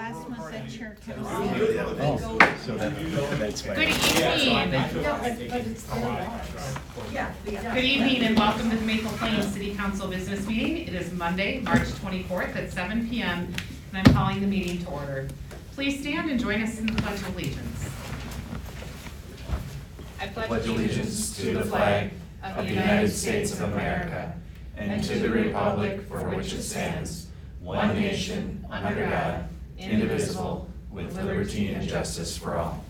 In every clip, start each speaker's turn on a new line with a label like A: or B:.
A: last month that chair kept saying.
B: Oh, so that's why.
C: Good evening. Good evening and welcome to the Maple Plains City Council Business Meeting. It is Monday, March 24th at 7 p.m. and I'm calling the meeting to order. Please stand and join us in the Pledge of Allegiance. I
D: pledge allegiance to the flag of the United States of America and to the republic for which it stands, one nation, under God, indivisible, with liberty and justice for all.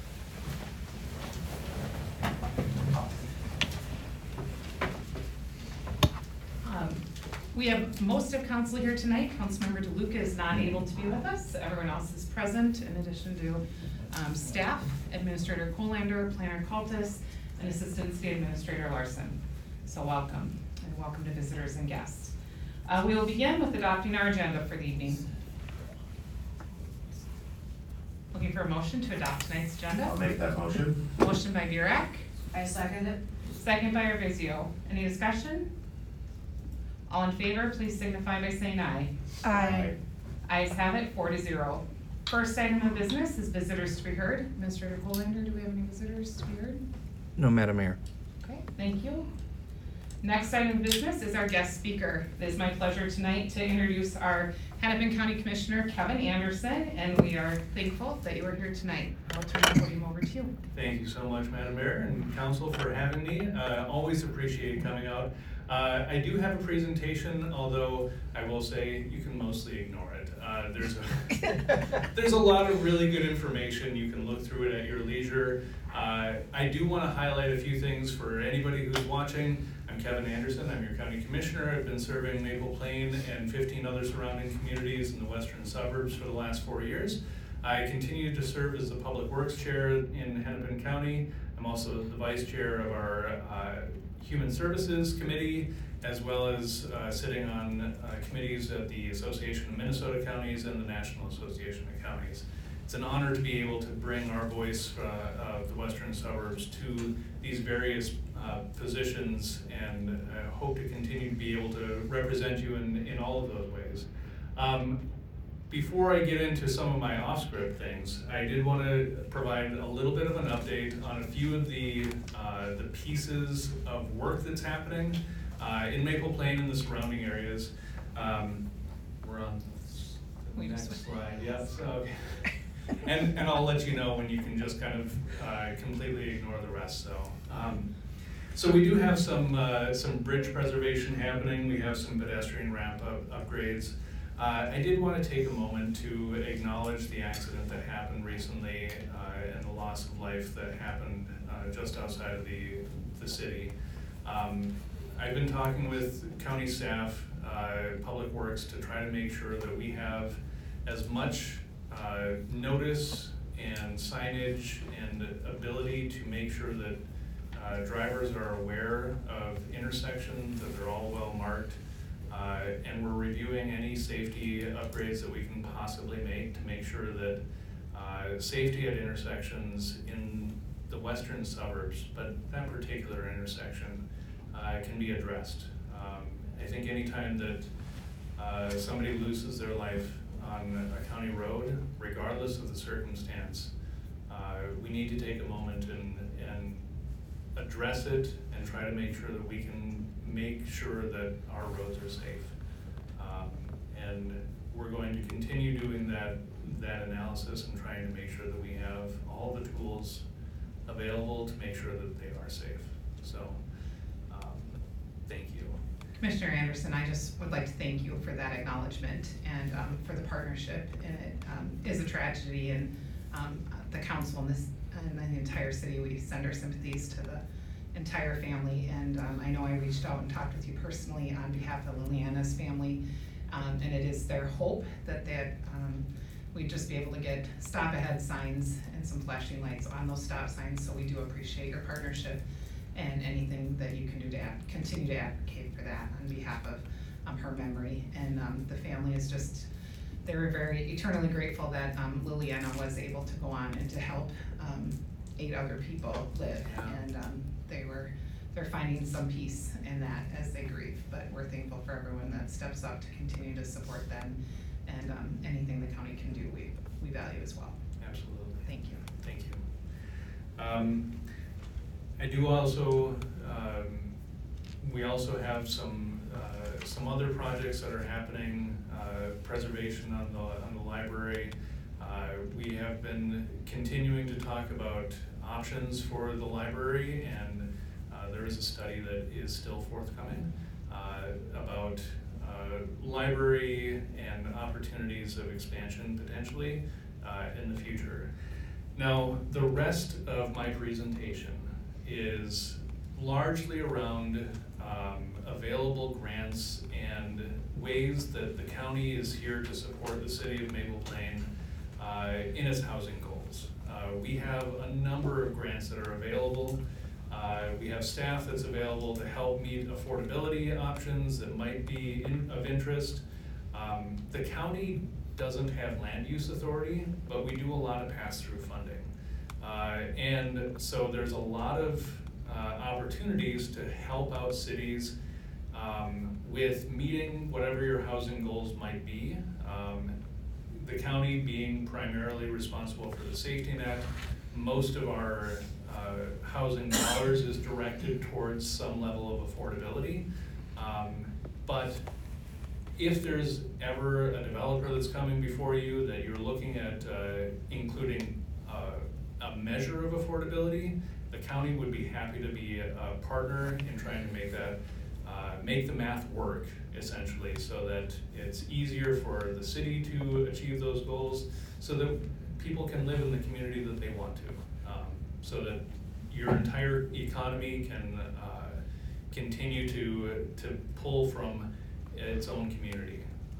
C: We have most of council here tonight. Councilmember DeLuca is not able to be with us. Everyone else is present, in addition to staff, Administrator Colander, Planner Cultus, and Assistant State Administrator Larson. So welcome, and welcome to visitors and guests. We will begin with adopting our agenda for the evening. Looking for a motion to adopt tonight's agenda.
D: I'll make that motion.
C: Motion by Burek.
E: I second it.
C: Second by Arvizio. Any discussion? All in favor, please signify by saying aye.
A: Aye.
C: Ayes have it, 4-0. First item of business is visitors to be heard. Administrator Colander, do we have any visitors to be heard?
B: No, Madam Mayor.
C: Okay, thank you. Next item of business is our guest speaker. It is my pleasure tonight to introduce our Hennepin County Commissioner, Kevin Anderson, and we are thankful that you are here tonight. I'll turn the podium over to you.
F: Thank you so much, Madam Mayor and Council, for having me. Always appreciate coming out. I do have a presentation, although I will say you can mostly ignore it. There's a lot of really good information. You can look through it at your leisure. I do want to highlight a few things for anybody who's watching. I'm Kevin Anderson. I'm your County Commissioner. I've been serving Maple Plain and 15 other surrounding communities in the western suburbs for the last 4 years. I continue to serve as the Public Works Chair in Hennepin County. I'm also the Vice Chair of our Human Services Committee, as well as sitting on committees at the Association of Minnesota Counties and the National Association of Counties. It's an honor to be able to bring our voice of the western suburbs to these various positions, and I hope to continue to be able to represent you in all of those ways. Before I get into some of my off-script things, I did want to provide a little bit of an update on a few of the pieces of work that's happening in Maple Plain and the surrounding areas. We're on the next slide. Yes. Okay. And I'll let you know when you can just kind of completely ignore the rest. So we do have some bridge preservation happening. We have some pedestrian ramp upgrades. I did want to take a moment to acknowledge the accident that happened recently and the loss of life that happened just outside of the city. I've been talking with county staff, Public Works, to try to make sure that we have as much notice and signage and ability to make sure that drivers are aware of intersections, that they're all well marked. And we're reviewing any safety upgrades that we can possibly make to make sure that safety at intersections in the western suburbs, but that particular intersection, can be addressed. I think anytime that somebody loses their life on a county road, regardless of the circumstance, we need to take a moment and address it and try to make sure that we can make sure that our roads are safe. And we're going to continue doing that analysis and trying to make sure that we have all the tools available to make sure that they are safe. So, thank you.
C: Commissioner Anderson, I just would like to thank you for that acknowledgement and for the partnership. And it is a tragedy, and the council and the entire city, we send our sympathies to the entire family. And I know I reached out and talked with you personally on behalf of Liliana's family, and it is their hope that we'd just be able to get stop ahead signs and some flashing lights on those stop signs. So we do appreciate your partnership and anything that you can do to continue to advocate for that on behalf of her memory. And the family is just, they were very eternally grateful that Liliana was able to go on and to help 8 other people live. And they're finding some peace in that as they grieve, but we're thankful for everyone that steps up to continue to support them, and anything the county can do, we value as well.
F: Absolutely.
C: Thank you.
F: Thank you. I do also, we also have some other projects that are happening, preservation on the library. We have been continuing to talk about options for the library, and there is a study that is still forthcoming about library and opportunities of expansion potentially in the future. Now, the rest of my presentation is largely around available grants and ways that the county is here to support the city of Maple Plain in its housing goals. We have a number of grants that are available. We have staff that's available to help meet affordability options that might be of interest. The county doesn't have land use authority, but we do a lot of pass-through funding. And so there's a lot of opportunities to help out cities with meeting whatever your housing goals might be. The county being primarily responsible for the safety net, most of our housing dollars is directed towards some level of affordability. But if there's ever a developer that's coming before you that you're looking at including a measure of affordability, the county would be happy to be a partner in trying to make that, make the math work essentially, so that it's easier for the city to achieve those goals, so that people can live in the community that they want to, so that your entire economy can continue to pull from its own community.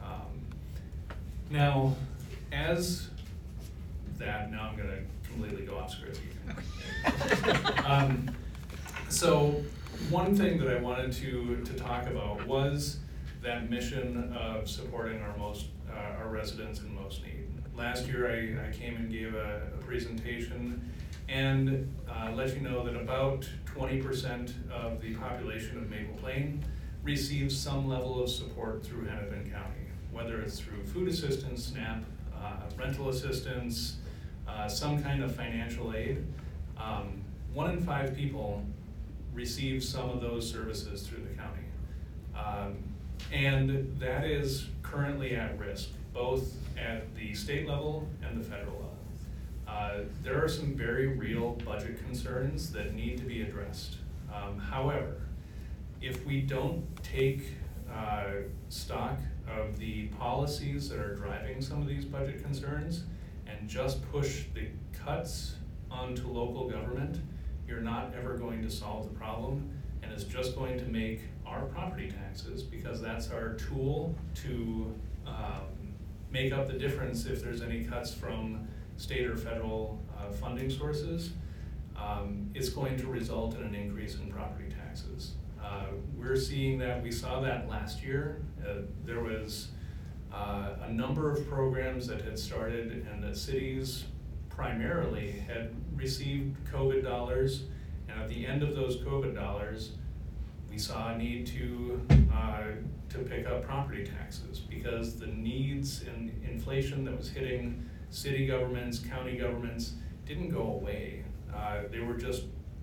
F: Now, as that, now I'm gonna completely go off script here. So one thing that I wanted to talk about was that mission of supporting our residents in most need. Last year I came and gave a presentation and let you know that about 20% of the population of Maple Plain receives some level of support through Hennepin County, whether it's through food assistance, SNAP, rental assistance, some kind of financial aid. 1 in 5 people receive some of those services through the county. And that is currently at risk, both at the state level and the federal level. There are some very real budget concerns that need to be addressed. However, if we don't take stock of the policies that are driving some of these budget concerns and just push the cuts onto local government, you're not ever going to solve the problem, and it's just going to make our property taxes, because that's our tool to make up the difference if there's any cuts from state or federal funding sources, it's going to result in an increase in property taxes. We're seeing that, we saw that last year. There was a number of programs that had started, and that cities primarily had received COVID dollars, and at the end of those COVID dollars, we saw a need to pick up property taxes, because the needs and inflation that was hitting city governments, county governments, didn't go away. They were just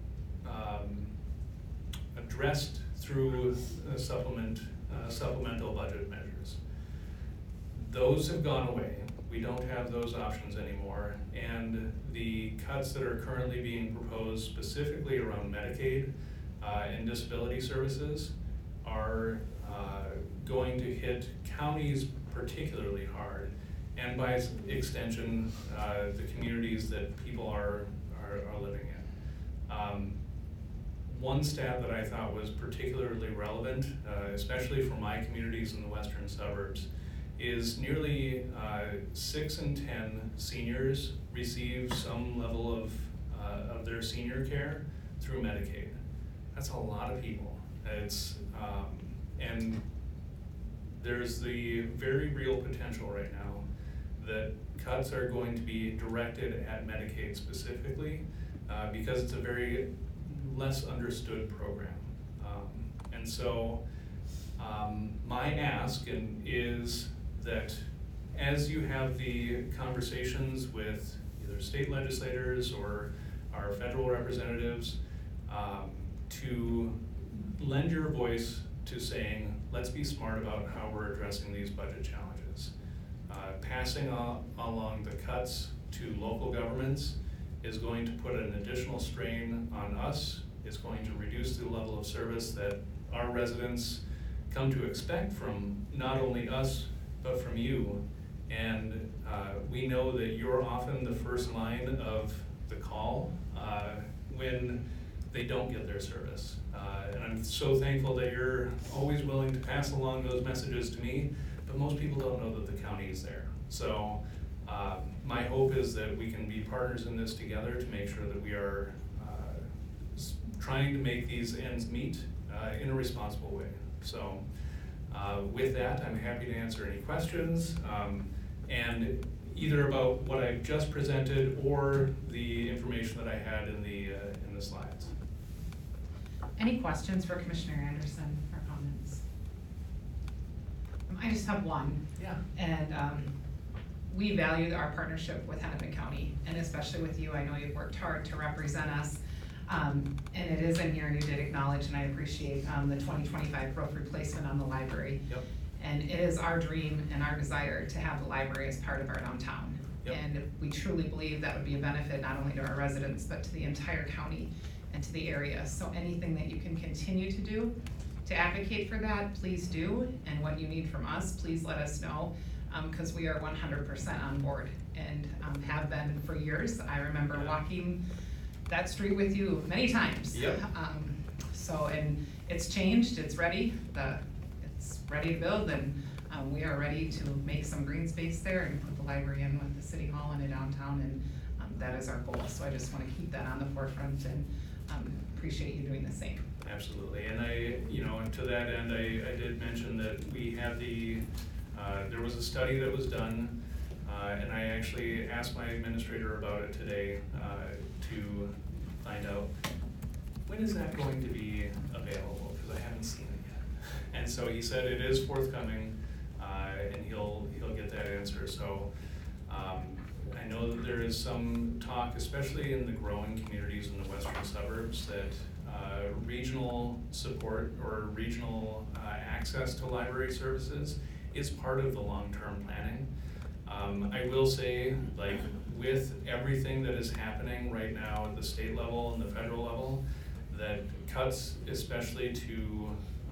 F: addressed through supplemental budget measures. Those have gone away. We don't have those options anymore, and the cuts that are currently being proposed specifically around Medicaid and disability services are going to hit counties particularly hard, and by extension, the communities that people are living in. One stat that I thought was particularly relevant, especially for my communities in the western suburbs, is nearly 6 in 10 seniors receive some level of their senior care through Medicaid. That's a lot of people. It's and there's the very real potential right now that cuts are going to be directed at Medicaid specifically, because it's a very less understood program. And so my ask is that as you have the conversations with either state legislators or our federal representatives, to lend your voice to saying, let's be smart about how we're addressing these budget challenges. Passing along the cuts to local governments is going to put an additional strain on us. It's going to reduce the level of service that our residents come to expect from not only us, but from you. And we know that you're often the first line of the call when they don't get their service. And I'm so thankful that you're always willing to pass along those messages to me, but most people don't know that the county is there. So my hope is that we can be partners in this together to make sure that we are trying to make these ends meet in a responsible way. So with that, I'm happy to answer any questions, and either about what I've just presented or the information that I had in the slides.
C: Any questions for Commissioner Anderson or comments? I just have one.
F: Yeah.
C: And we value our partnership with Hennepin County, and especially with you. I know you've worked hard to represent us. And it is in here, and you did acknowledge, and I appreciate the 2025 roof replacement on the library.
F: Yep.
C: And it is our dream and our desire to have the library as part of our downtown.
F: Yep.
C: And we truly believe that would be a benefit not only to our residents, but to the entire county and to the area. So anything that you can continue to do to advocate for that, please do. And what you need from us, please let us know, because we are 100% on board and have been for years. I remember walking that street with you many times.
F: Yep.
C: So, and it's changed, it's ready, it's ready to build, and we are ready to make some green space there and put the library in with the city hall and a downtown, and that is our goal. So I just wanna keep that on the forefront, and appreciate you doing the same.
F: Absolutely, and and to that end, I did mention that we had there was a study that was done, and I actually asked my administrator about it today, to find out, when is that going to be available, because I haven't seen it yet. And so he said it is forthcoming, and he'll get that answer. So I know that there is some talk, especially in the growing communities in the western suburbs, that regional support or regional access to library services is part of the long-term planning. I will say, like, with everything that is happening right now at the state level and the federal level, that cuts, especially to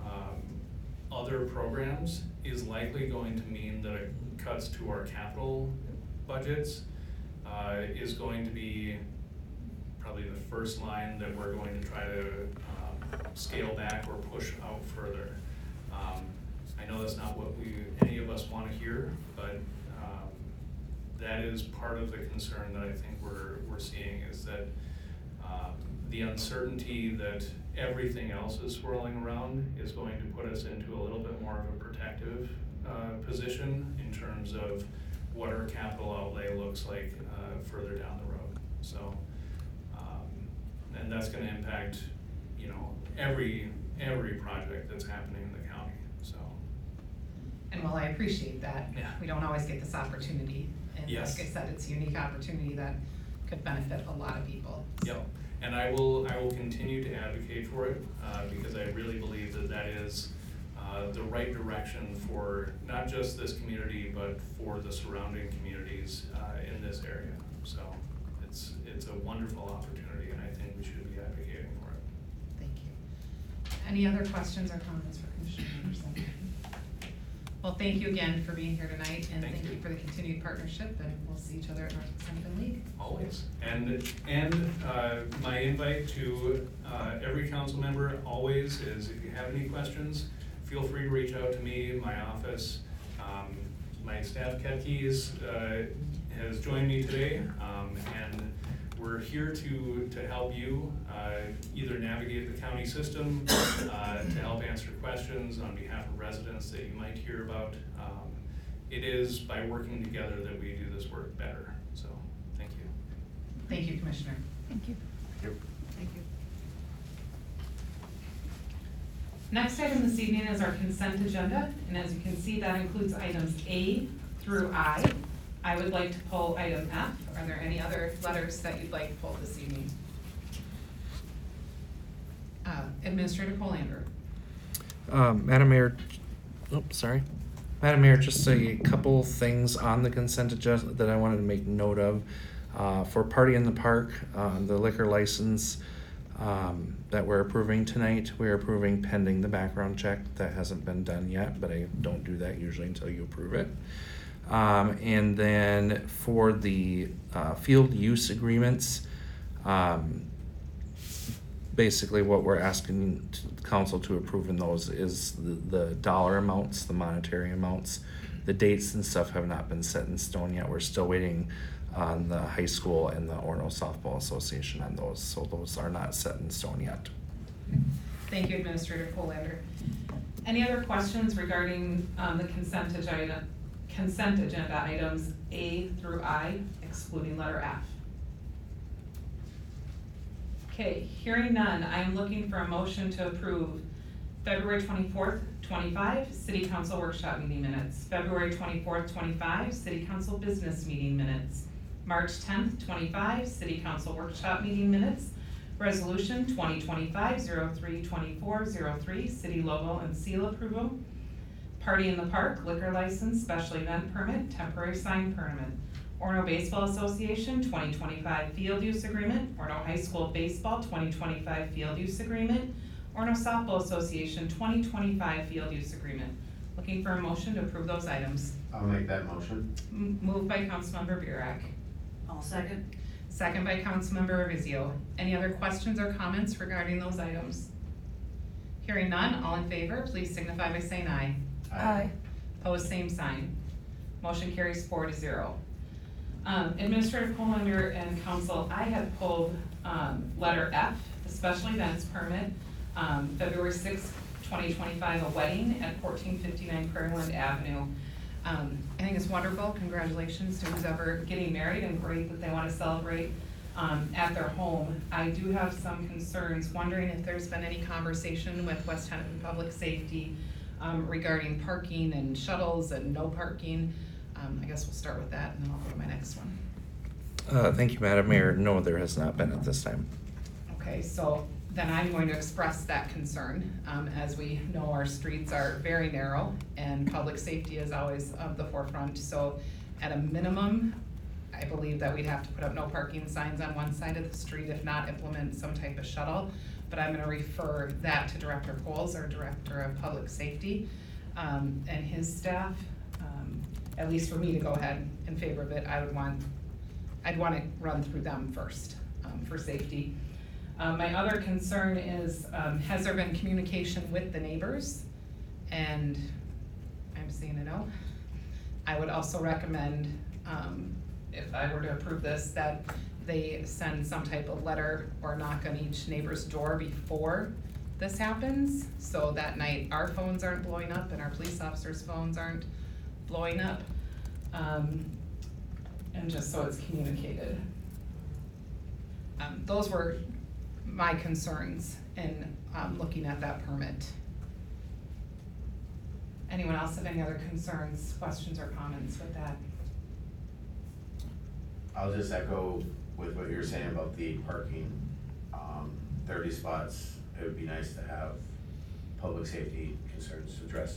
F: other programs, is likely going to mean that cuts to our capital budgets is going to be probably the first line that we're going to try to scale back or push out further. I know that's not what any of us want to hear, but that is part of the concern that I think we're seeing, is that the uncertainty that everything else is swirling around is going to put us into a little bit more of a protective position in terms of what our capital outlay looks like further down the road. So, and that's going to impact, every project that's happening in the county. So.
C: And while I appreciate that,
F: Yeah.
C: we don't always get this opportunity. And
F: Yes.
C: like I said, it's a unique opportunity that could benefit a lot of people.
F: Yep, and I will continue to advocate for it, because I really believe that that is the right direction for not just this community, but for the surrounding communities in this area. So it's a wonderful opportunity, and I think we should be advocating for it.
C: Thank you. Any other questions or comments for Commissioner Anderson? Well, thank you again for being here tonight, and
F: Thank
C: thank
F: you.
C: you for the continued partnership, and we'll see each other at North Hennepin League.
F: Always. And my invite to every council member always is, if you have any questions, feel free to reach out to me, my office. My staff, Ketkes, has joined me today, and we're here to help you either navigate the county system, to help answer questions on behalf of residents that you might hear about. It is by working together that we do this work better. So, thank you.
C: Thank you, Commissioner.
A: Thank you.
C: Thank you. Next item this evening is our consent agenda, and as you can see, that includes items A through I. I would like to pull item F. Are there any other letters that you'd like pulled this evening? Administrator Colander.
B: Madam Mayor, sorry. Madam Mayor, just a couple things on the consent agenda that I wanted to make note of. For Party in the Park, the liquor license that we're approving tonight, we're approving pending the background check. That hasn't been done yet, but I don't do that usually until you approve it. And then for the field use agreements, basically what we're asking council to approve in those is the dollar amounts, the monetary amounts. The dates and stuff have not been set in stone yet. We're still waiting on the high school and the Orono Softball Association on those, so those are not set in stone yet.
C: Thank you, Administrator Colander. Any other questions regarding the consent agenda items A through I, excluding letter F? Okay, hearing none, I am looking for a motion to approve February 24th, 25, City Council Workshop Meeting Minutes, February 24th, 25, City Council Business Meeting Minutes, March 10th, 25, City Council Workshop Meeting Minutes, Resolution 2025-03-2403, City Logo and Seal Approval, Party in the Park, Liquor License, Special Event Permit, Temporary Sign Permit, Orono Baseball Association 2025 Field Use Agreement, Orono High School Baseball 2025 Field Use Agreement, Orono Softball Association 2025 Field Use Agreement. Looking for a motion to approve those items.
E: I'll make that motion.
C: Moved by Councilmember Burak.
A: I'll second.
C: Second by Councilmember Avizio. Any other questions or comments regarding those items? Hearing none, all in favor, please signify by saying aye. Opposed, same sign. Motion carries 4-0. Administrator Colander and Council, I have pulled letter F, the special events permit, February 6th, 2025, a wedding at 1459 Prairieland Avenue. I think it's wonderful. Congratulations to who's ever getting married, and great that they want to celebrate at their home. I do have some concerns, wondering if there's been any conversation with West Hennepin Public Safety regarding parking and shuttles and no parking. I guess we'll start with that and then I'll go to my next one.
B: Thank you, Madam Mayor. No, there has not been at this time.
C: Okay, so then I'm going to express that concern. As we know, our streets are very narrow and public safety is always of the forefront. So at a minimum, I believe that we'd have to put up no parking signs on one side of the street, if not implement some type of shuttle. But I'm gonna refer that to Director Coles, our Director of Public Safety, and his staff. At least for me to go ahead in favor of it, I'd want to run through them first for safety. My other concern is, has there been communication with the neighbors? And I'm seeing a no. I would also recommend, if I were to approve this, that they send some type of letter or knock on each neighbor's door before this happens. So that night our phones aren't blowing up and our police officers' phones aren't blowing up, and just so it's communicated. Those were my concerns in looking at that permit. Anyone else have any other concerns, questions, or comments with that?
E: I'll just echo with what you're saying about the parking. 30 spots, it would be nice to have public safety concerns addressed.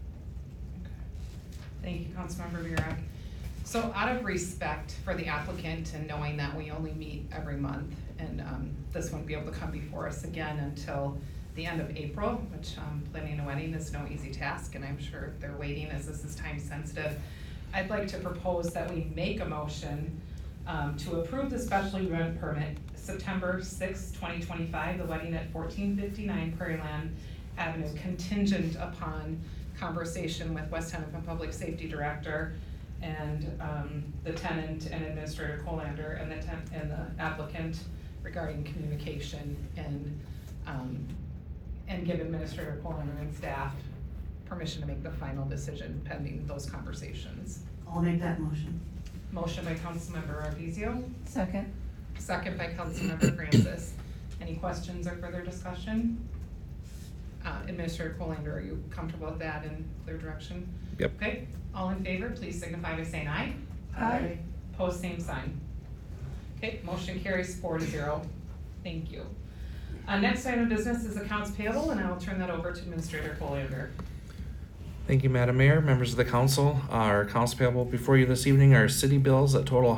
C: Thank you, Councilmember Burak. So out of respect for the applicant and knowing that we only meet every month, and this won't be able to come before us again until the end of April, which planning a wedding is no easy task, and I'm sure they're waiting as this is time sensitive. I'd like to propose that we make a motion to approve the special event permit September 6, 2025, the wedding at 1459 Prairieland Avenue, contingent upon conversation with West Hennepin Public Safety Director and the tenant and Administrator Colander and the applicant regarding communication, and give Administrator Colander and staff permission to make the final decision pending those conversations.
A: I'll make that motion.
C: Motion by Councilmember Arvizo,
A: Second.
C: second by Councilmember Francis. Any questions or further discussion? Administrator Colander, are you comfortable with that and clear direction?
B: Yep.
C: Okay, all in favor, please signify by saying aye.
A: Aye.
C: Pose same sign. Okay, motion carries 4-0. Thank you. Next item of business is accounts payable, and I will turn that over to Administrator Colander.
B: Thank you, Madam Mayor, members of the council. Our accounts payable before you this evening are city bills that total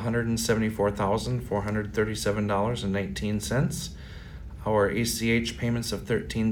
B: $174,437.19. Our ACH payments of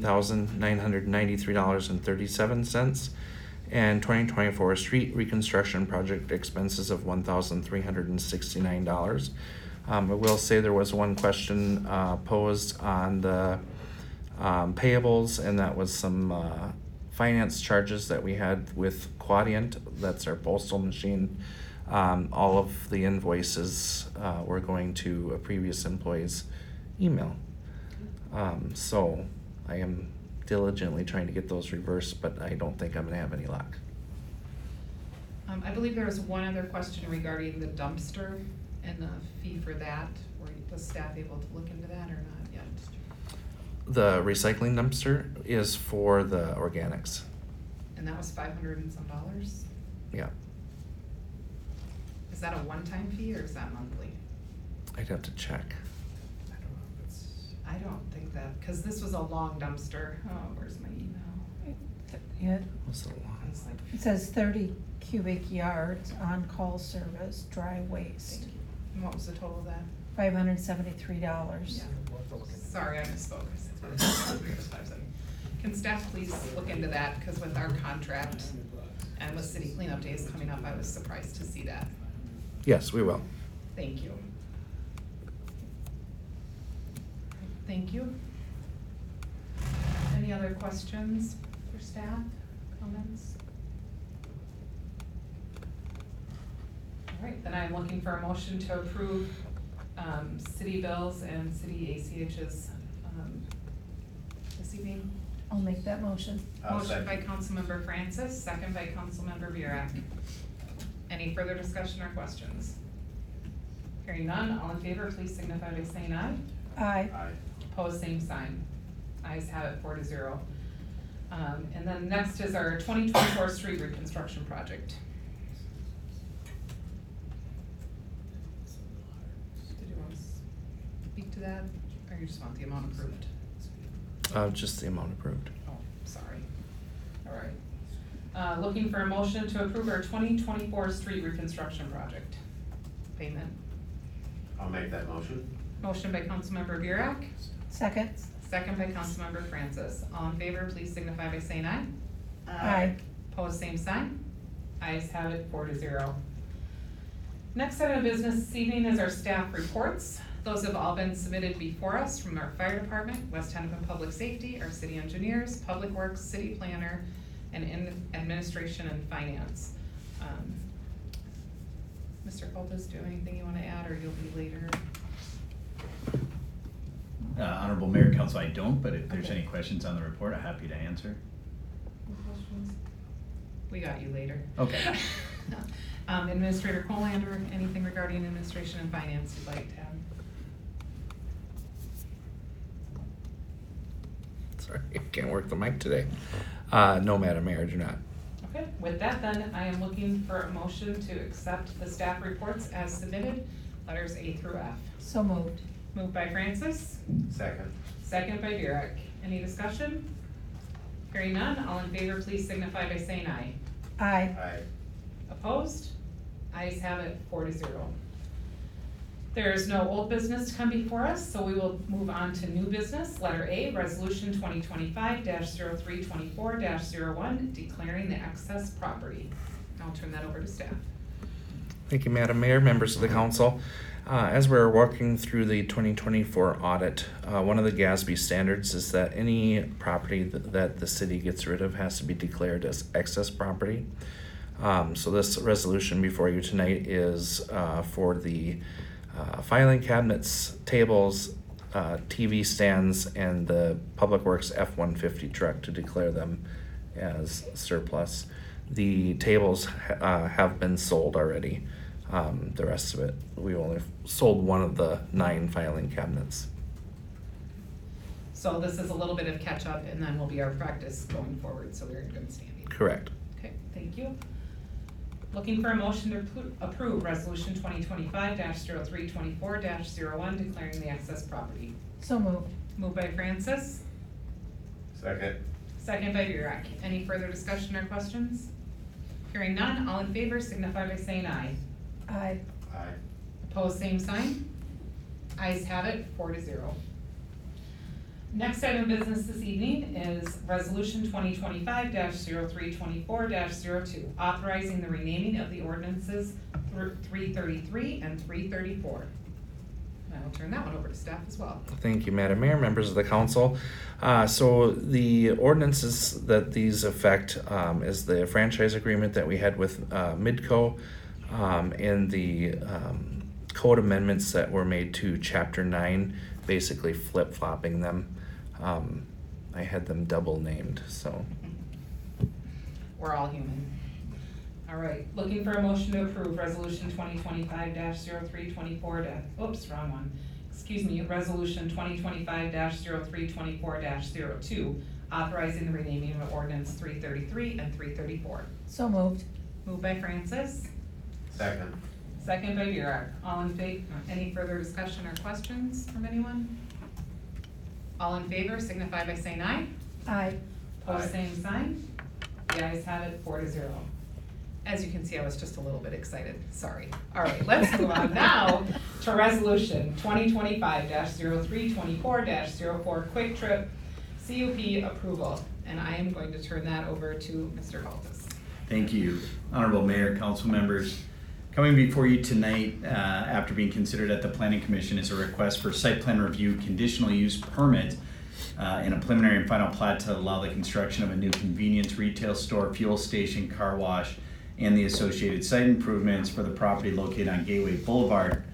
B: $13,993.37. And 2024 street reconstruction project expenses of $1,369. I will say there was one question posed on the payables, and that was some finance charges that we had with Quadient. That's our postal machine. All of the invoices were going to a previous employee's email. So I am diligently trying to get those reversed, but I don't think I'm gonna have any luck.
C: I believe there was one other question regarding the dumpster and the fee for that. Was staff able to look into that or not yet?
B: The recycling dumpster is for the organics.
C: And that was $500 and some dollars?
B: Yeah,
C: Is that a one-time fee or is that monthly?
B: I'd have to check.
C: I don't think that, because this was a long dumpster. Oh, where's my email?
A: Yeah,
B: What's the long?
C: It's like,
A: it says 30 cubic yards on-call service, dry waste,
C: thank you. And what was the total of that?
A: $573.
C: Yeah. Sorry, I misspoke. Can staff please look into that, because with our contract and with city cleanup days coming up, I was surprised to see that.
B: Yes, we will.
C: Thank you. Thank you. Any other questions for staff, comments? All right, then I'm looking for a motion to approve city bills and city ACHs this evening.
A: I'll make that motion.
C: Motion by Councilmember Francis, second by Councilmember Burak. Any further discussion or questions? Hearing none, all in favor, please signify by saying aye.
A: Aye.
E: Aye.
C: Opposed, same sign. Ayes have it 4-0. And then next is our 2024 street reconstruction project. Did you want to speak to that, or you just want the amount approved?
B: Just the amount approved.
C: Oh, sorry. All right. Looking for a motion to approve our 2024 street reconstruction project. Payment.
E: I'll make that motion.
C: Motion by Councilmember Burak,
A: Second.
C: second by Councilmember Francis. All in favor, please signify by saying aye.
A: Aye.
C: Opposed, same sign. Ayes have it 4-0. Next item of business this evening is our staff reports. Those have all been submitted before us from our fire department, West Hennepin Public Safety, our city engineers, public works, city planner, and in administration and finance. Mr. Coltis, do you have anything you want to add, or you'll be later?
D: Honorable Mayor and Council, I don't, but if there's
C: Okay.
D: any questions on the report, I'm happy to answer.
C: Any questions? We got you later.
D: Okay.
C: Administrator Colander, anything regarding administration and finance you'd like to add?
B: Sorry, I can't work the mic today. No, Madam Mayor, I do not.
C: Okay, with that then, I am looking for a motion to accept the staff reports as submitted, letters A through F.
A: So moved.
C: Moved by Francis,
E: Second.
C: second by Burek. Any discussion? Hearing none, all in favor, please signify by saying aye.
A: Aye.
E: Aye.
C: Opposed? Ayes have it 4-0. There is no old business to come before us, so we will move on to new business. Letter A, Resolution 2025-0324-01, declaring the excess property. I'll turn that over to staff.
B: Thank you, Madam Mayor, members of the council. As we're working through the 2024 audit, one of the GASB standards is that any property that the city gets rid of has to be declared as excess property. So this resolution before you tonight is for the filing cabinets, tables, TV stands, and the Public Works F-150 truck to declare them as surplus. The tables have been sold already. The rest of it, we only sold one of the 9 filing cabinets.
C: So this is a little bit of catch up and then will be our practice going forward, so we're in good standing.
B: Correct.
C: Okay, thank you. Looking for a motion to approve resolution 2025-0324-01 declaring the excess property.
A: So moved.
C: Moved by Francis,
E: Second.
C: second by Burek. Any further discussion or questions? Hearing none, all in favor signify by saying aye.
A: Aye.
E: Aye.
C: Opposed, same sign. Ayes have it, 4-0. Next item of business this evening is resolution 2025-0324-02, authorizing the renaming of the ordinances 333 and 334. And I will turn that one over to staff as well.
B: Thank you, Madam Mayor, members of the council. So the ordinances that these affect is the franchise agreement that we had with Midco and the code amendments that were made to Chapter 9, basically flip-flopping them. I had them double named, so.
C: We're all human. All right, looking for a motion to approve resolution 2025-0324 oops, wrong one. Excuse me, resolution 2025-0324-02, authorizing the renaming of ordinance 333 and 334.
A: So moved.
C: Moved by Francis,
E: Second.
C: second by Burek. All in favor, any further discussion or questions from anyone? All in favor signify by saying aye.
A: Aye.
C: Opposed,
E: Aye.
C: same sign. The ayes have it, 4-0. As you can see, I was just a little bit excited, sorry. All right, let's move on now to resolution 2025-0324-04, Quick Trip CUP approval. And I am going to turn that over to Mr. Galtis.
D: Thank you, Honorable Mayor, council members. Coming before you tonight, after being considered at the Planning Commission, is a request for site plan review conditional use permit and a preliminary and final plat to allow the construction of a new convenience retail store, fuel station, car wash, and the associated site improvements for the property located on Gateway Boulevard.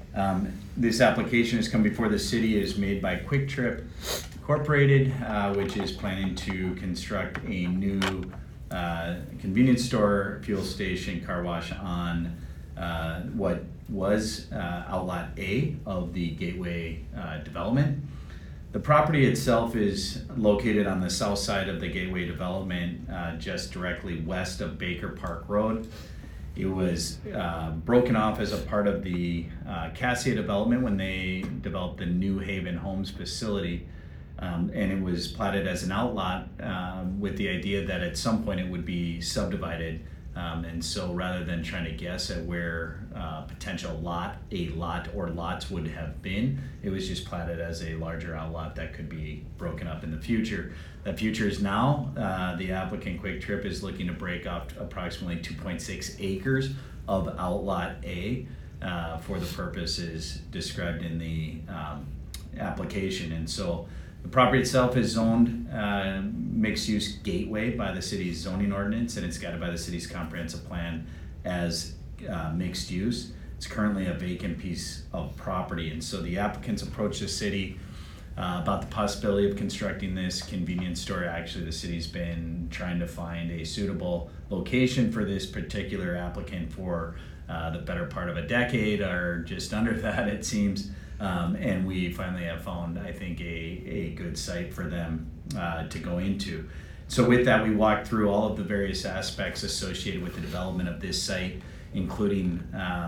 D: This application has come before the city, is made by Quick Trip Incorporated, which is planning to construct a new convenience store, fuel station, car wash on what was Outlot A of the Gateway development. The property itself is located on the south side of the Gateway development, just directly west of Baker Park Road. It was broken off as a part of the Cassia development when they developed the New Haven Homes facility. And it was platted as an outlot with the idea that at some point it would be subdivided. And so rather than trying to guess at where potential lot or lots would have been, it was just platted as a larger outlot that could be broken up in the future. That future is now. The applicant Quick Trip is looking to break off approximately 2.6 acres of Outlot A for the purposes described in the application. And so the property itself is zoned mixed-use gateway by the city's zoning ordinance, and it's guided by the city's comprehensive plan as mixed use. It's currently a vacant piece of property, and so the applicants approached the city about the possibility of constructing this convenience store. Actually, the city's been trying to find a suitable location for this particular applicant for the better part of a decade, or just under that, it seems. And we finally have found, I think, a good site for them to go into. So with that, we walked through all of the various aspects associated with the development of this site, including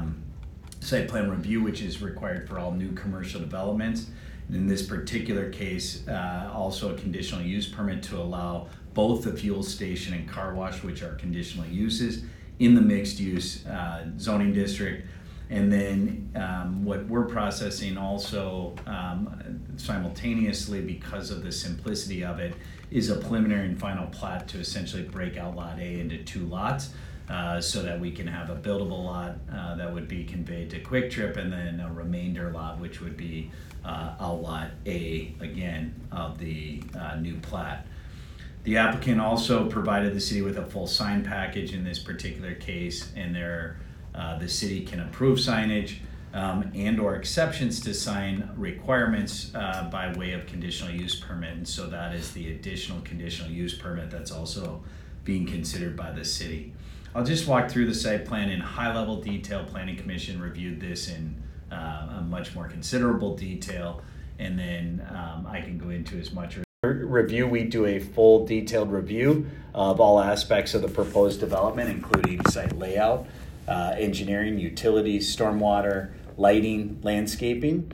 D: site plan review, which is required for all new commercial developments. In this particular case, also a conditional use permit to allow both the fuel station and car wash, which are conditional uses, in the mixed use zoning district. And then what we're processing also simultaneously, because of the simplicity of it, is a preliminary and final plat to essentially break out Lot A into two lots so that we can have a buildable lot that would be conveyed to Quick Trip, and then a remainder lot which would be Outlot A again of the new plat. The applicant also provided the city with a full sign package in this particular case, and the city can approve signage and or exceptions to sign requirements by way of conditional use permit. And so that is the additional conditional use permit that's also being considered by the city. I'll just walk through the site plan in high level detail. Planning Commission reviewed this in a much more considerable detail and then I can go into as much review. We do a full detailed review of all aspects of the proposed development, including site layout, engineering, utilities, stormwater, lighting, landscaping,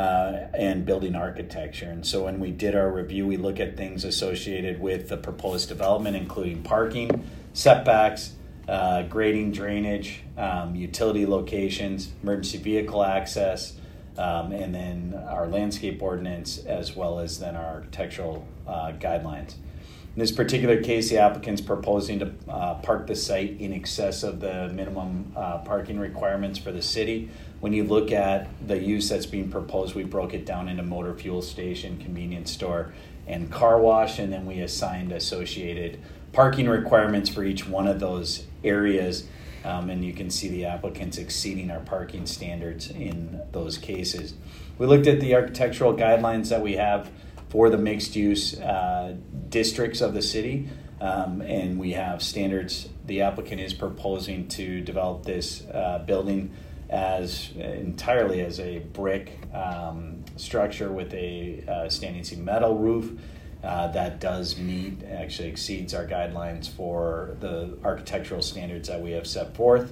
D: and building architecture. And so when we did our review, we look at things associated with the proposed development, including parking, setbacks, grading, drainage, utility locations, emergency vehicle access, and then our landscape ordinance, as well as then our architectural guidelines. In this particular case, the applicant's proposing to park the site in excess of the minimum parking requirements for the city. When you look at the use that's being proposed, we broke it down into motor fuel station, convenience store, and car wash, and then we assigned associated parking requirements for each one of those areas. And you can see the applicants exceeding our parking standards in those cases. We looked at the architectural guidelines that we have for the mixed use districts of the city, and we have standards. The applicant is proposing to develop this building as entirely as a brick structure with a standing seam metal roof. That does meet, actually exceeds our guidelines for the architectural standards that we have set forth.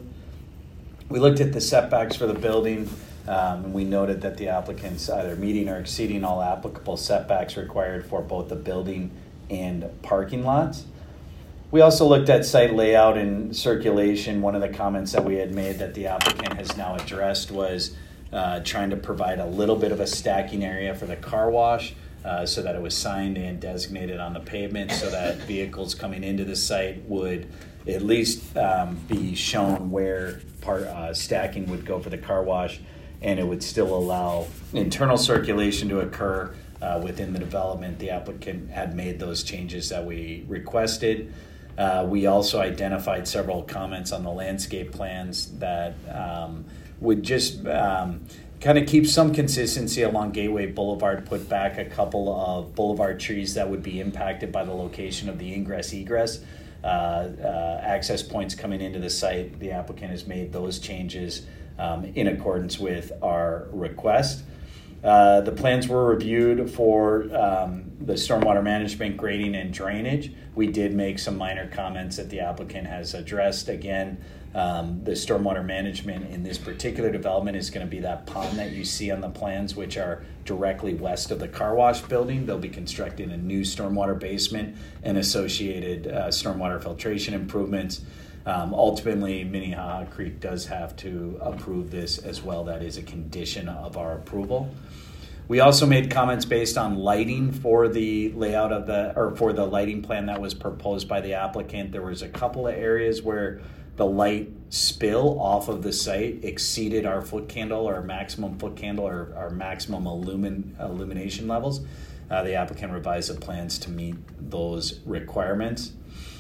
D: We looked at the setbacks for the building, and we noted that the applicants either meeting or exceeding all applicable setbacks required for both the building and parking lots. We also looked at site layout and circulation. One of the comments that we had made that the applicant has now addressed was trying to provide a little bit of a stacking area for the car wash, so that it was signed and designated on the pavement, so that vehicles coming into the site would at least be shown where stacking would go for the car wash, and it would still allow internal circulation to occur within the development. The applicant had made those changes that we requested. We also identified several comments on the landscape plans that would just kind of keep some consistency along Gateway Boulevard, put back a couple of boulevard trees that would be impacted by the location of the ingress-egress access points coming into the site. The applicant has made those changes in accordance with our request. The plans were reviewed for the stormwater management, grading, and drainage. We did make some minor comments that the applicant has addressed. Again, the stormwater management in this particular development is going to be that pond that you see on the plans, which are directly west of the car wash building. They'll be constructing a new stormwater basement and associated stormwater filtration improvements. Ultimately, Minnehaha Creek does have to approve this as well. That is a condition of our approval. We also made comments based on lighting for the layout of for the lighting plan that was proposed by the applicant. There was a couple of areas where the light spill off of the site exceeded our foot candle or maximum foot candle or our maximum illumination levels. The applicant revised the plans to meet those requirements.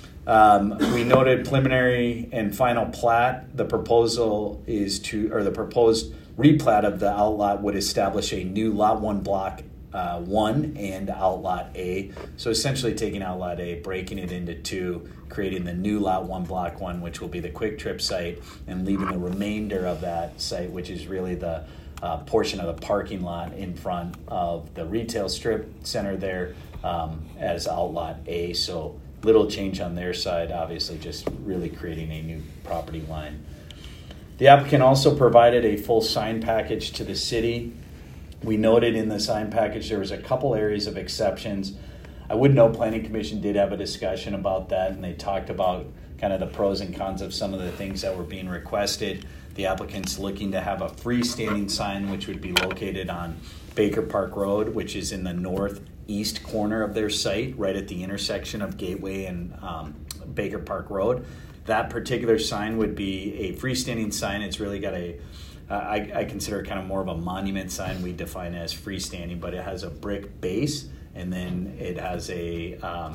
D: We noted preliminary and final plat. The proposal is the proposed replat of the outlot would establish a new Lot 1 Block 1 and Outlot A. So essentially taking Outlot A, breaking it into two, creating the new Lot 1 Block 1, which will be the Quick Trip site, and leaving the remainder of that site, which is really the portion of the parking lot in front of the retail strip center there, as Outlot A. So little change on their side, obviously just really creating a new property line. The applicant also provided a full sign package to the city. We noted in the sign package there was a couple areas of exceptions. I would note Planning Commission did have a discussion about that, and they talked about kind of the pros and cons of some of the things that were being requested. The applicant's looking to have a freestanding sign which would be located on Baker Park Road, which is in the northeast corner of their site, right at the intersection of Gateway and Baker Park Road. That particular sign would be a freestanding sign. It's really got I consider it kind of more of a monument sign. We define it as freestanding, but it has a brick base, and then it has a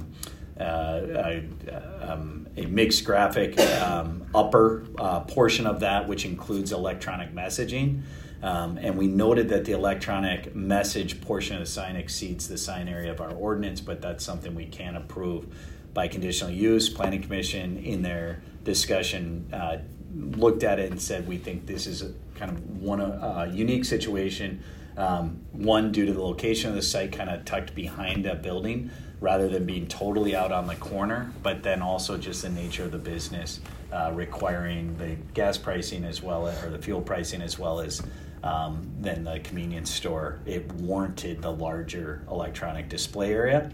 D: mixed graphic upper portion of that, which includes electronic messaging. And we noted that the electronic message portion of the sign exceeds the sign area of our ordinance, but that's something we can approve by conditional use. Planning Commission in their discussion looked at it and said, we think this is kind of one unique situation One, due to the location of the site, kind of tucked behind a building rather than being totally out on the corner, but then also just the nature of the business requiring the gas pricing as well, or the fuel pricing as well as then the convenience store. It warranted the larger electronic display area.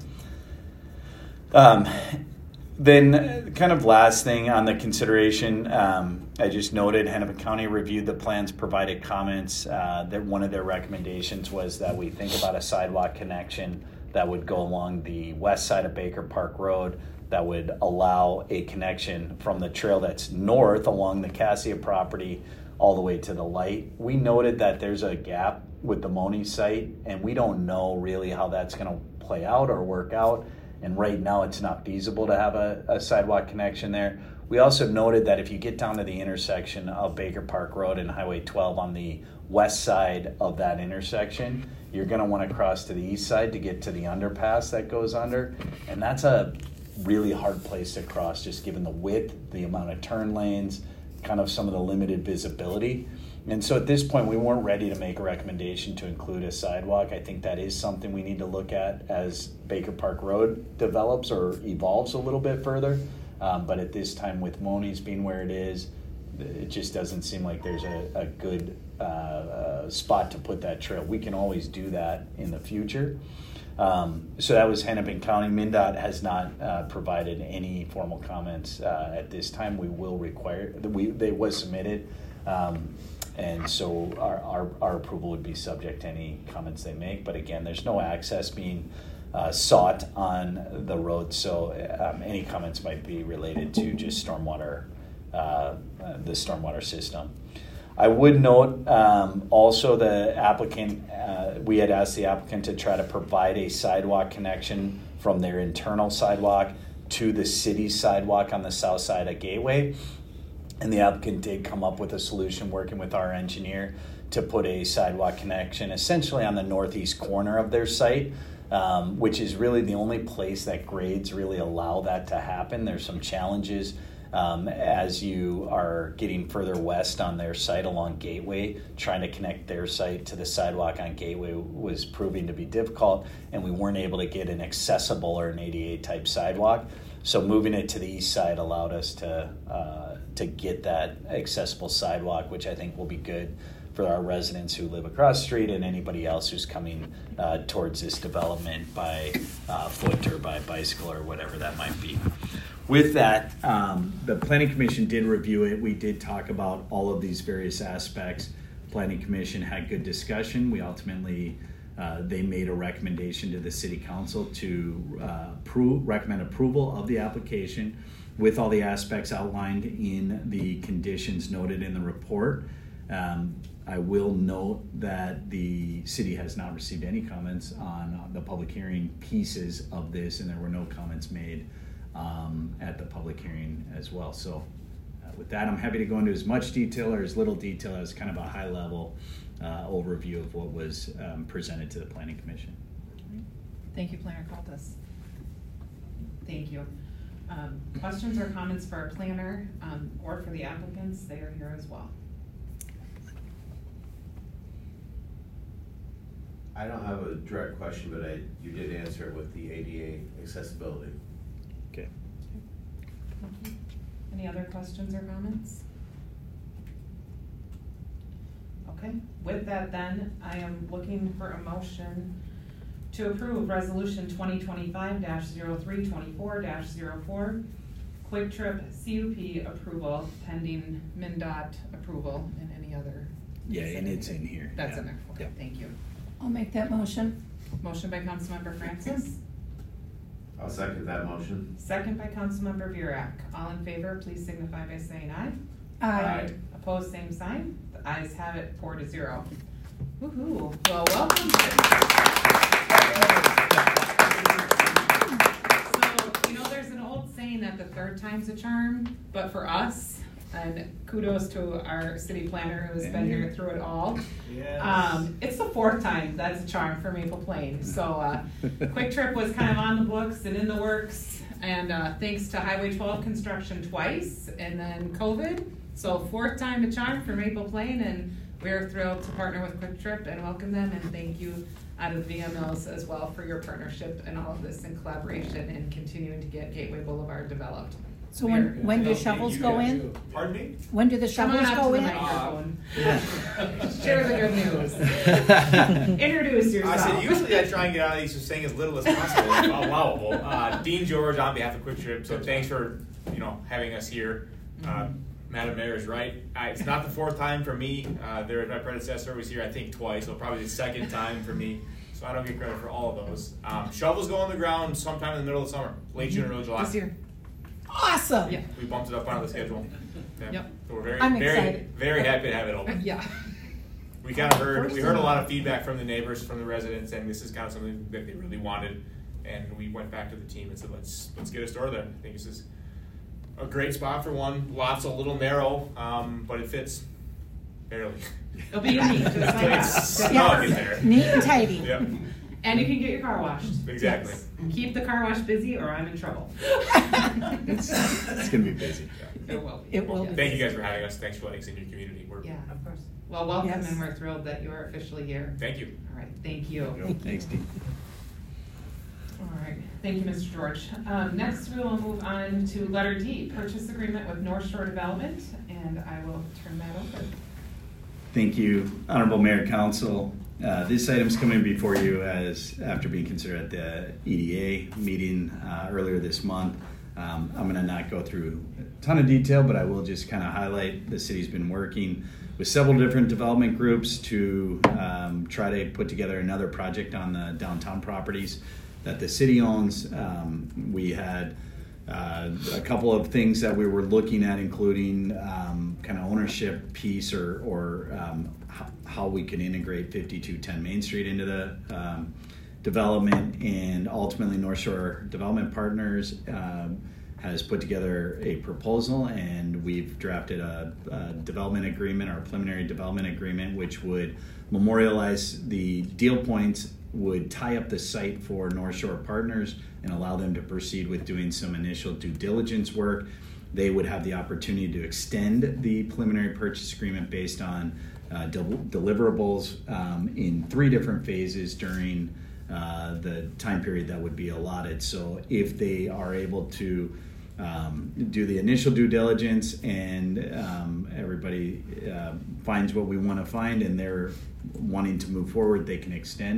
D: Then kind of last thing on the consideration, I just noted Hennepin County reviewed the plans, provided comments. That one of their recommendations was that we think about a sidewalk connection that would go along the west side of Baker Park Road that would allow a connection from the trail that's north along the Cassia property all the way to the light. We noted that there's a gap with the Moni site, and we don't know really how that's going to play out or work out. And right now it's not feasible to have a sidewalk connection there. We also noted that if you get down to the intersection of Baker Park Road and Highway 12 on the west side of that intersection, you're going to want to cross to the east side to get to the underpass that goes under. And that's a really hard place to cross, just given the width, the amount of turn lanes, kind of some of the limited visibility. And so at this point, we weren't ready to make a recommendation to include a sidewalk. I think that is something we need to look at as Baker Park Road develops or evolves a little bit further. But at this time, with Moni's being where it is, it just doesn't seem like there's a good spot to put that trail. We can always do that in the future. So that was Hennepin County. MnDOT has not provided any formal comments at this time. We will require, they was submitted. And so our approval would be subject to any comments they make. But again, there's no access being sought on the road, so any comments might be related to just stormwater, the stormwater system. I would note also the applicant, we had asked the applicant to try to provide a sidewalk connection from their internal sidewalk to the city sidewalk on the south side of Gateway. And the applicant did come up with a solution working with our engineer to put a sidewalk connection essentially on the northeast corner of their site, which is really the only place that grades really allow that to happen. There's some challenges as you are getting further west on their site along Gateway. Trying to connect their site to the sidewalk on Gateway was proving to be difficult, and we weren't able to get an accessible or an ADA type sidewalk. So moving it to the east side allowed us to get that accessible sidewalk, which I think will be good for our residents who live across the street and anybody else who's coming towards this development by foot or by bicycle or whatever that might be. With that, the Planning Commission did review it. We did talk about all of these various aspects. Planning Commission had good discussion. We ultimately, they made a recommendation to the City Council to recommend approval of the application with all the aspects outlined in the conditions noted in the report. I will note that the city has not received any comments on the public hearing pieces of this, and there were no comments made at the public hearing as well. So with that, I'm happy to go into as much detail or as little detail as kind of a high level overview of what was presented to the Planning Commission.
C: Thank you, Planner Cultus. Thank you. Questions or comments for our planner or for the applicants? They are here as well.
E: I don't have a direct question, but you did answer it with the ADA accessibility.
D: Okay.
C: Thank you. Any other questions or comments? Okay, with that then, I am looking for a motion to approve resolution 2025-0324-04, Quick Trip CUP approval pending MnDOT approval and any other.
D: Yeah, and it's in here.
C: That's
D: yeah.
C: in there. Okay,
D: Yep.
C: thank you.
A: I'll make that motion.
C: Motion by Councilmember Francis,
E: I'll second that motion.
C: second by Councilmember Virak. All in favor, please signify by saying aye.
A: Aye.
C: Opposed, same sign. The ayes have it, 4-0. Woohoo! Well, welcome. So, you know, there's an old saying that the third time's a charm, but for us, and kudos to our city planner who's been here through it all.
D: Yes.
C: It's the fourth time that's a charm for Maple Plain. So Quick Trip was kind of on the books and in the works, and thanks to Highway 12 construction twice, and then COVID. So fourth time a charm for Maple Plain, and
G: We are thrilled to partner with Quick Trip and welcome them, and thank you out of the VMLs as well for your partnership and all of this in collaboration and continuing to get Gateway Boulevard developed.
A: So when do shovels go in?
D: Pardon me?
A: When do the
G: Come on
A: shovels
G: up
A: go
G: to the
A: in?
G: microphone. Share the good news. Introduce yourself.
H: I said, usually I try and get out of these just saying as little as possible, if allowable. Dean George on behalf of Quick Trip, so thanks for, having us here. Madam Mayor is right. It's not the fourth time for me. My predecessor was here, I think, twice, so probably the second time for me. So I don't get credit for all of those. Shovels go on the ground sometime in the middle of summer, late June or early July.
G: This year.
A: Awesome.
G: Yeah.
H: We bumped it up on the schedule. Yeah.
G: Yep.
H: So we're
A: I'm
H: very
A: excited.
H: happy to have it open.
G: Yeah.
H: We kind of heard a lot of feedback from the neighbors, from the residents, and this is kind of something that they really wanted. And we went back to the team and said, let's get a store there. I think this is a great spot for one. Lots a little narrow, but it fits barely.
G: It'll be unique, just like
H: It's
G: that.
H: snug in there.
A: Neat and tidy.
H: Yep,
G: And you can get your car washed.
H: exactly.
G: Yes. Keep the car wash busy or I'm in trouble.
D: It's gonna be busy.
G: It will be.
A: It will be.
H: Thank you guys for having us. Thanks for letting us in your community.
G: Yeah, of course. Well, welcome,
A: Yes.
G: and we're thrilled that you are officially here.
H: Thank you.
G: All right, thank you.
D: Thanks, Dean.
G: All right, thank you, Mr. George. Next, we will move on to letter D, purchase agreement with North Shore Development, and I will turn that over.
D: Thank you, Honorable Mayor, Council. This item's coming before you after being considered at the EDA meeting earlier this month. I'm going to not go through a ton of detail, but I will just kind of highlight the city's been working with several different development groups to try to put together another project on the downtown properties that the city owns. We had a couple of things that we were looking at, including kind of ownership piece or how we can integrate 5210 Main Street into the development, and ultimately North Shore Development Partners has put together a proposal, and we've drafted a development agreement, or a preliminary development agreement, which would memorialize the deal points, would tie up the site for North Shore Partners and allow them to proceed with doing some initial due diligence work. They would have the opportunity to extend the preliminary purchase agreement based on deliverables in 3 different phases during the time period that would be allotted. So if they are able to do the initial due diligence and everybody finds what we want to find and they're wanting to move forward, they can extend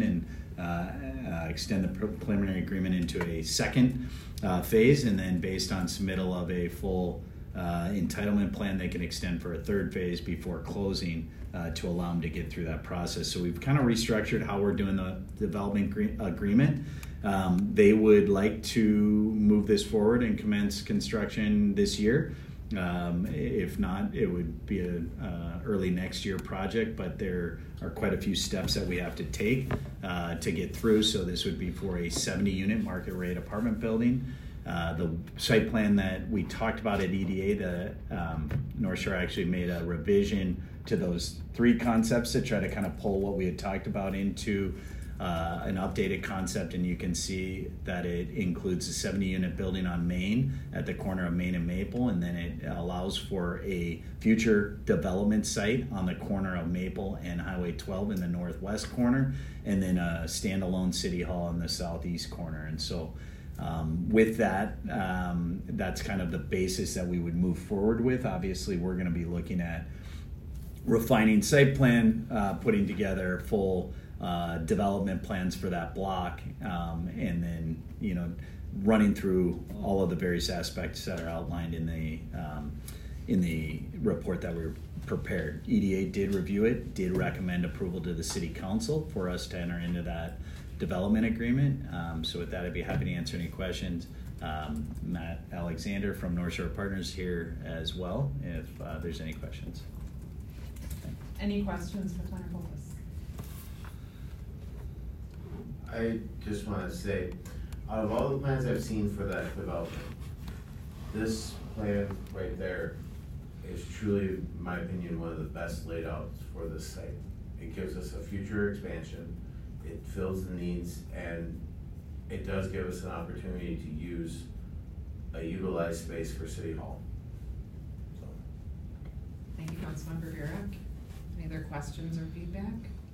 D: the preliminary agreement into a second phase, and then based on submittal of a full entitlement plan, they can extend for a third phase before closing to allow them to get through that process. So we've kind of restructured how we're doing the development agreement. They would like to move this forward and commence construction this year. If not, it would be a early next year project, but there are quite a few steps that we have to take to get through. So this would be for a 70-unit market rate apartment building. The site plan that we talked about at EDA, North Shore actually made a revision to those 3 concepts to try to kind of pull what we had talked about into an updated concept, and you can see that it includes a 70-unit building on Main at the corner of Main and Maple, and then it allows for a future development site on the corner of Maple and Highway 12 in the northwest corner, and then a standalone city hall in the southeast corner. And so with that, that's kind of the basis that we would move forward with. Obviously, we're going to be looking at refining site plan, putting together full development plans for that block, and then running through all of the various aspects that are outlined in the report that we prepared. EDA did review it, did recommend approval to the City Council for us to enter into that development agreement. So with that, I'd be happy to answer any questions. Matt Alexander from North Shore Partners here as well, if there's any questions.
G: Any questions for Planner Bolus?
E: I just want to say, out of all the plans I've seen for that development, this plan right there is truly, in my opinion, one of the best laid outs for this site. It gives us a future expansion, it fills the needs, and it does give us an opportunity to use a utilized space for City Hall. So.
G: Thank you, Councilmember Vera. Any other questions or feedback?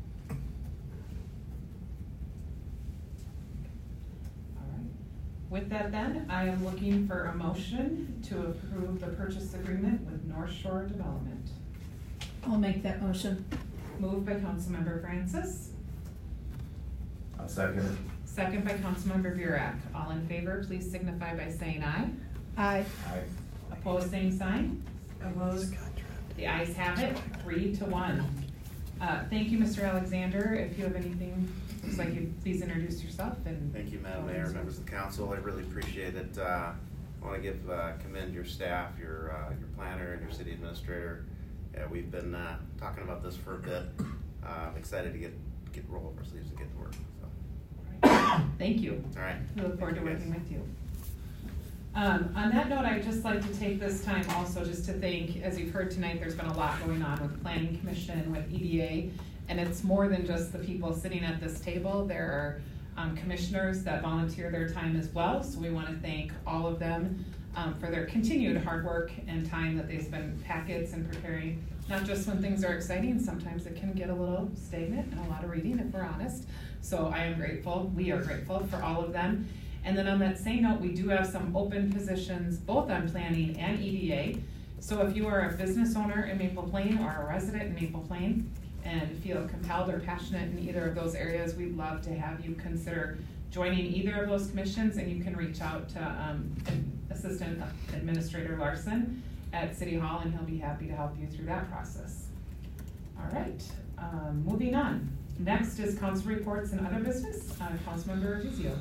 G: All right. With that then, I am looking for a motion to approve the purchase agreement with North Shore Development.
A: I'll make that motion.
G: Moved by Councilmember Francis,
E: I'll second it.
G: second by Councilmember Burak. All in favor, please signify by saying aye.
A: Aye.
E: Aye.
G: Opposed, same sign. Opposed. The ayes have it, 3-1. Thank you, Mr. Alexander. If you have anything, just like you, please introduce yourself and.
I: Thank you, Madam Mayor, members of the council. I really appreciate it. I want to commend your staff, your planner, and your city administrator. We've been talking about this for a bit. I'm excited to get roll up our sleeves and get to work. So.
G: Thank you.
I: All right.
G: We look forward to
I: Thank you,
G: working
I: guys.
G: with you. On that note, I'd just like to take this time also just to thank, as you've heard tonight, there's been a lot going on with Planning Commission, with EDA, and it's more than just the people sitting at this table. There are commissioners that volunteer their time as well, so we want to thank all of them for their continued hard work and time that they spend packets and preparing, not just when things are exciting, sometimes it can get a little stagnant and a lot of reading if we're honest. So I am grateful, we are grateful for all of them. And then on that same note, we do have some open positions, both on planning and EDA. So if you are a business owner in Maple Plain or a resident in Maple Plain and feel compelled or passionate in either of those areas, we'd love to have you consider joining either of those commissions, and you can reach out to Assistant Administrator Larson at City Hall, and he'll be happy to help you through that process. All right, moving on. Next is council reports and other business. Councilmember Vizio.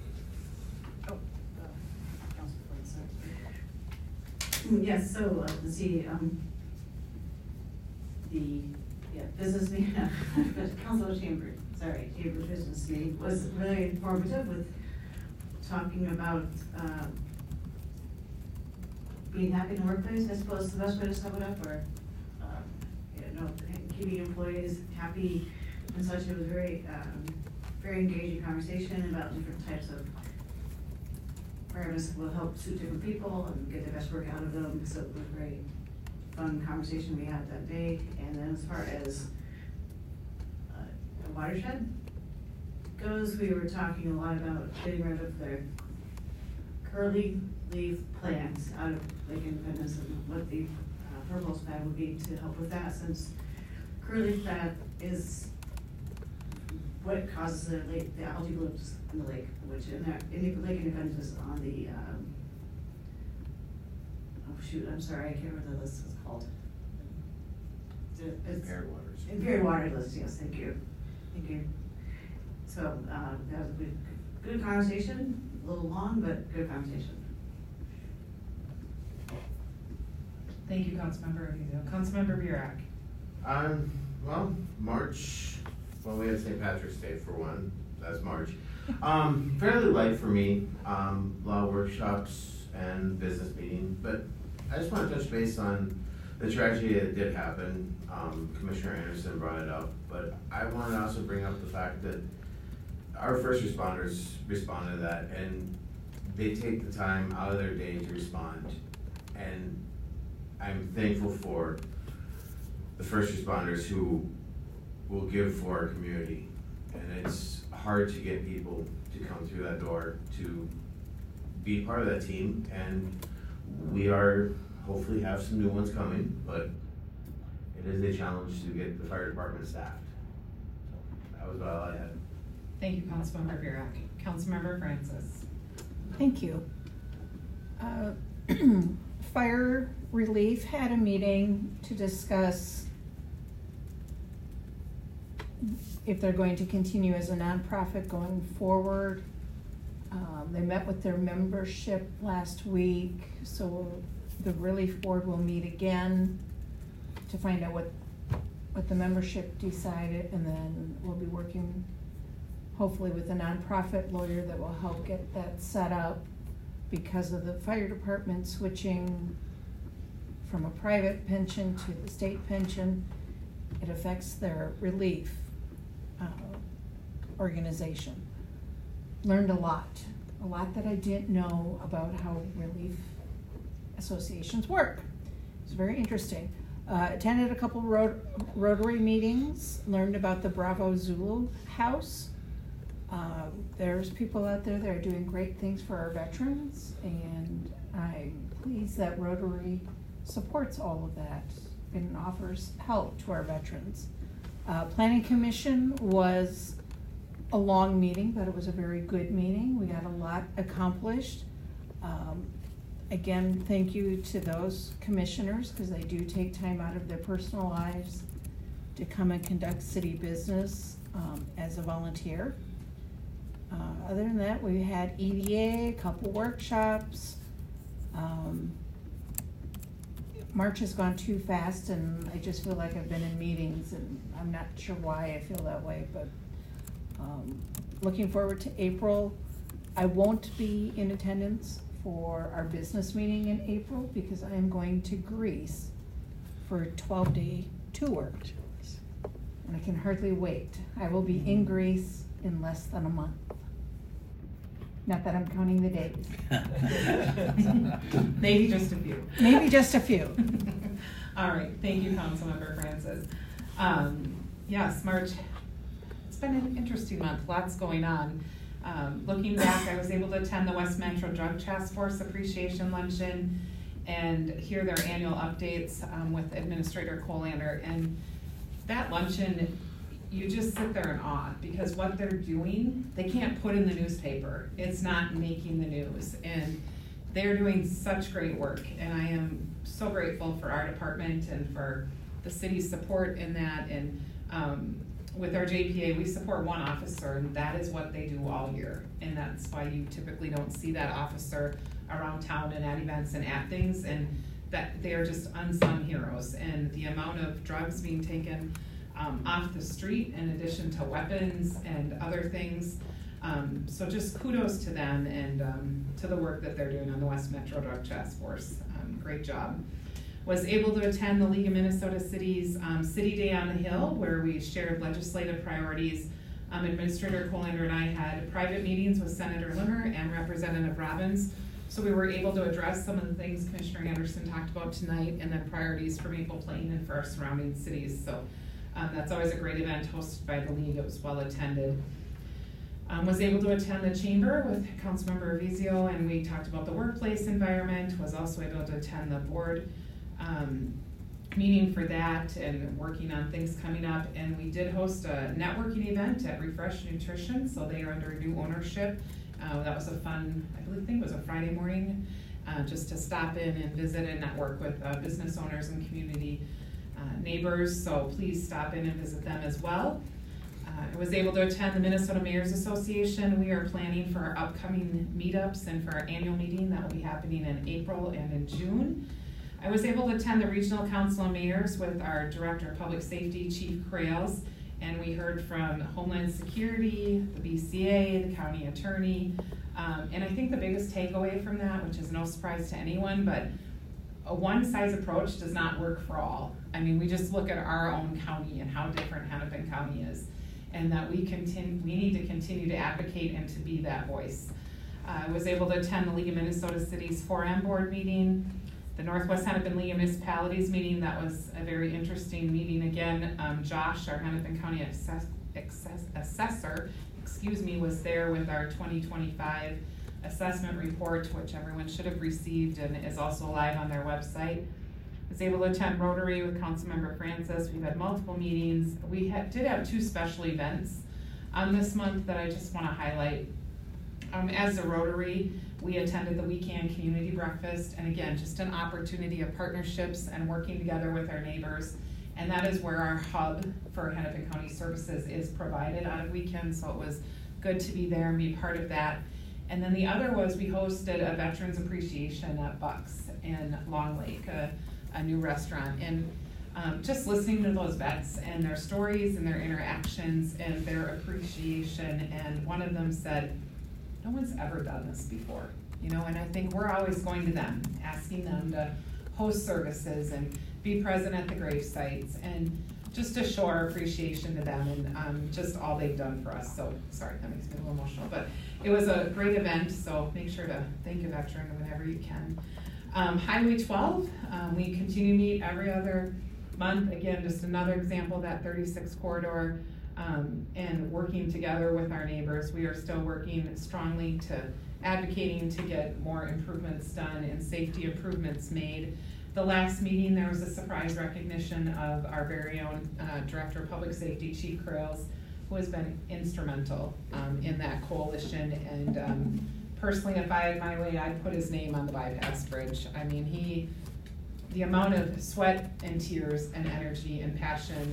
J: Yes, so, let's see, business meeting, chamber business meeting was really informative with talking about, being happy in the workplace, I suppose the best way to sum it up, or, keeping employees happy and such. It was very engaging conversation about different types of will help suit different people and get the best work out of them. So it was a very fun conversation we had that day. And then as far as the watershed goes, we were talking a lot about getting rid of the curly leaf plants out of Lake Independence and what the purple pad would be to help with that, since curly leaf pad is what causes the algae blooms in the lake, which Lake Independence is on the, I'm sorry, I can't remember the list was called.
E: Impaired waters.
J: Impaired water list, yes, thank you. Thank you. So, that was a good conversation, a little long, but good conversation.
G: Thank you, Councilmember Vizio. Councilmember Burak.
E: Well, March, well, we had St. Patrick's Day for one, that's March. Fairly light for me, a lot of workshops and business meetings, but I just want to touch base on the tragedy that did happen. Commissioner Anderson brought it up, but I want to also bring up the fact that our first responders responded to that, and they take the time out of their day to respond. And I'm thankful for the first responders who will give for our community. And it's hard to get people to come through that door to be part of that team. And we are, hopefully have some new ones coming, but it is a challenge to get the fire department staffed. So that was all I had.
G: Thank you, Councilmember Burak. Councilmember Francis.
A: Thank you. Fire Relief had a meeting to discuss if they're going to continue as a nonprofit going forward. They met with their membership last week, so the Relief Board will meet again to find out what the membership decided, and then we'll be working hopefully with a nonprofit lawyer that will help get that set up, because of the fire department switching from a private pension to the state pension. It affects their relief organization. Learned a lot that I didn't know about how relief associations work. It's very interesting. Attended a couple Rotary meetings, learned about the Bravo Zulu House. There's people out there that are doing great things for our veterans, and I'm pleased that Rotary supports all of that and offers help to our veterans. Planning Commission was a long meeting, but it was a very good meeting. We got a lot accomplished. Again, thank you to those commissioners, because they do take time out of their personal lives to come and conduct city business as a volunteer. Other than that, we had EDA, a couple workshops. March has gone too fast, and I just feel like I've been in meetings, and I'm not sure why I feel that way, but looking forward to April. I won't be in attendance for our business meeting in April, because I am going to Greece for a 12-day tour. And I can hardly wait. I will be in Greece in less than a month. Not that I'm counting the days.
G: Maybe just a few.
A: Maybe just a few.
G: All right, thank you, Councilmember Francis. Yes, March, it's been an interesting month, lots going on. Looking back, I was able to attend the West Metro Drug Task Force Appreciation Luncheon and hear their annual updates with Administrator Colander. And that luncheon, you just sit there in awe, because what they're doing, they can't put in the newspaper. It's not making the news. And they're doing such great work. And I am so grateful for our department and for the city's support in that. And with our JPA, we support one officer, and that is what they do all year. And that's why you typically don't see that officer around town and at events and at things, and that they are just unsung heroes. And the amount of drugs being taken off the street, in addition to weapons and other things. So just kudos to them and to the work that they're doing on the West Metro Drug Task Force. Great job. Was able to attend the League of Minnesota Cities City Day on the Hill, where we shared legislative priorities. Administrator Colander and I had private meetings with Senator Limmer and Representative Robbins, so we were able to address some of the things Commissioner Anderson talked about tonight, and then priorities for Maple Plain and for our surrounding cities. So that's always a great event hosted by the League. It was well attended. Was able to attend the chamber with Councilmember Avizio, and we talked about the workplace environment. Was also able to attend the board meeting for that and working on things coming up. And we did host a networking event at Refresh Nutrition, so they are under new ownership. That was a fun, I think it was a Friday morning, just to stop in and visit and network with business owners and community neighbors. So please stop in and visit them as well. I was able to attend the Minnesota Mayors Association. We are planning for our upcoming meetups and for our annual meeting that will be happening in April and in June. I was able to attend the Regional Council of Mayors with our Director of Public Safety, Chief Crales, and we heard from Homeland Security, the BCA, the County Attorney, and I think the biggest takeaway from that, which is no surprise to anyone, but a one-size approach does not work for all. I mean, we just look at our own county and how different Hennepin County is, and that we need to continue to advocate and to be that voice. I was able to attend the League of Minnesota Cities 4M board meeting, the Northwest Hennepin League of Municipalities meeting. That was a very interesting meeting. Again, Josh, our Hennepin County assessor, was there with our 2025 assessment report, which everyone should have received and is also live on their website. Was able to attend Rotary with Councilmember Francis. We've had multiple meetings. We did have 2 special events this month that I just want to highlight. As a Rotary, we attended the weekend community breakfast, and again, just an opportunity of partnerships and working together with our neighbors. And that is where our hub for Hennepin County Services is provided on weekends, so it was good to be there and be part of that. And then the other was we hosted a Veterans Appreciation at Bucks in Long Lake, a new restaurant. And just listening to those vets and their stories and their interactions and their appreciation, and one of them said, no one's ever done this before, and I think we're always going to them, asking them to host services and be present at the grave sites and just to show our appreciation to them and just all they've done for us. So, sorry, that makes me a little emotional, but it was a great event, so make sure to thank a veteran whenever you can. Highway 12, we continue to meet every other month. Again, just another example of that 36 corridor, and working together with our neighbors. We are still working strongly to advocating to get more improvements done and safety improvements made. The last meeting, there was a surprise recognition of our very own Director of Public Safety, Chief Crails, who has been instrumental in that coalition. And personally, if I had my way, I'd put his name on the bypass bridge. I mean, the amount of sweat and tears and energy and passion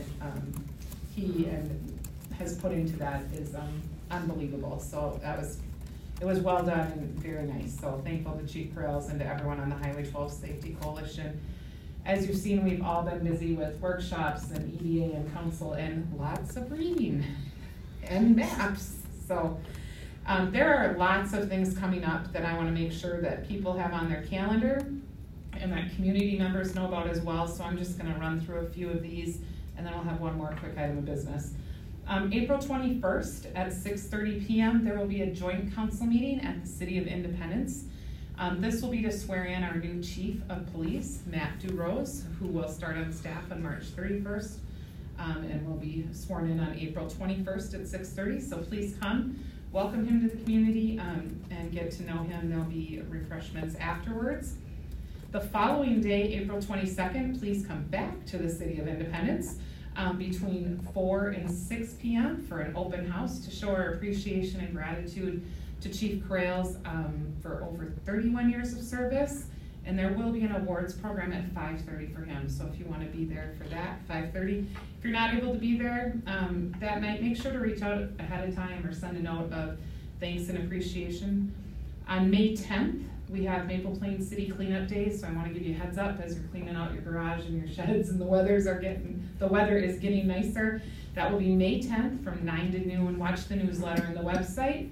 G: he has put into that is unbelievable. So it was well done and very nice. So thankful to Chief Crails and to everyone on the Highway 12 Safety Coalition. As you've seen, we've all been busy with workshops and EDA and council and lots of reading and maps. So there are lots of things coming up that I want to make sure that people have on their calendar and that community members know about as well. So I'm just going to run through a few of these, and then I'll have one more quick item of business. April 21st at 6:30 p.m. there will be a joint council meeting at the City of Independence. This will be to swear in our new Chief of Police, Matt DuRose, who will start on staff on March 31st and will be sworn in on April 21st at 6:30. So please come, welcome him to the community and get to know him. There'll be refreshments afterwards. The following day, April 22nd, please come back to the City of Independence between 4 and 6 p.m. for an open house to show our appreciation and gratitude to Chief Crails for over 31 years of service. And there will be an awards program at 5:30 for him. So if you want to be there for that, 5:30. If you're not able to be there that night, make sure to reach out ahead of time or send a note of thanks and appreciation. On May 10th, we have Maple Plains City Cleanup Day, so I want to give you a heads up as you're cleaning out your garage and your sheds and the weather is getting nicer. That will be May 10th from 9 to noon. Watch the newsletter and the website.